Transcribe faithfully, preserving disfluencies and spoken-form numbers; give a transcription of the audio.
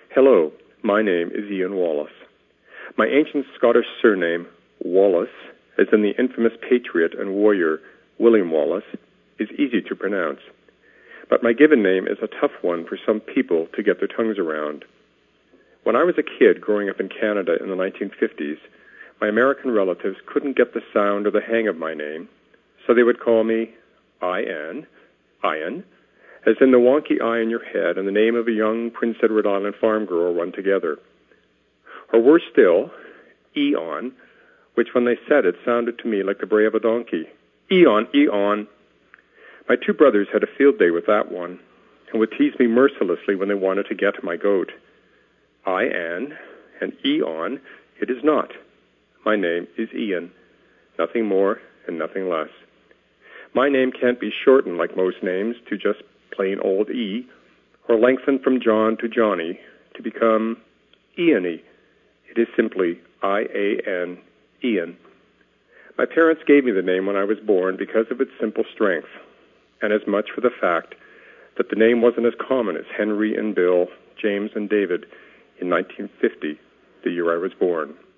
Hello, my name is Ian Wallace. My ancient Scottish surname, Wallace, as in the infamous patriot and warrior William Wallace, is easy to pronounce. But my given name is a tough one for some people to get their tongues around. When I was a kid growing up in Canada in the nineteen fifties, my American relatives couldn't get the sound or the hang of my name, so they would call me Ian, Ian, as in the wonky eye in your head and the name of a young Prince Edward Island farm girl run together. Or worse still, Eon, which when they said it sounded to me like the bray of a donkey. Eon, Eon. My two brothers had a field day with that one and would tease me mercilessly when they wanted to get my goat. Ian and Eon, it is not. My name is Ian, nothing more and nothing less. My name can't be shortened like most names to just plain old E, or lengthened from John to Johnny to become Iany. It is simply I A N, Ian. My parents gave me the name when I was born because of its simple strength, and as much for the fact that the name wasn't as common as Henry and Bill, James and David in nineteen fifty, the year I was born.